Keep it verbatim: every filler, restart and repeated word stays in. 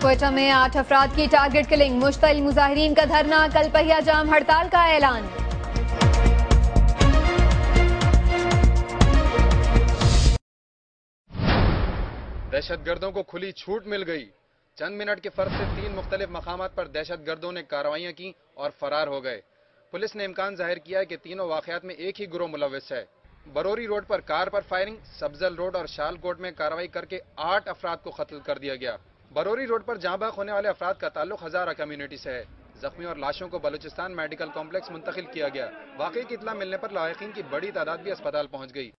क्वेटा में आठ अफराद की टारगेट किलिंग, मुश्तइल मुजाहिरीन का धरना, कल पहिया जाम हड़ताल का ऐलान। दहशतगर्दों को खुली छूट मिल गई। चंद मिनट के फर्क से तीन मुख्तलिफ मकामात पर दहशतगर्दों ने कार्रवाइयां की और फरार हो गए। पुलिस ने इम्कान जाहिर किया है कि तीनों वाकयात में एक ही गिरोह मुलविस है। बरोरी रोड पर कार पर फायरिंग, सब्जल रोड और शालकोट में कार्रवाई करके आठ अफराद को कत्ल कर दिया गया। बरोरी रोड पर जाँ बाग होने वाले अफराद का ताल्लुक हजारा कम्युनिटी से है। जख्मी और लाशों को बलूचिस्तान मेडिकल कॉम्प्लेक्स मुंतकिल किया गया। वाकई की इत्तला मिलने पर लायकीन की बड़ी तादाद भी अस्पताल पहुंच गई।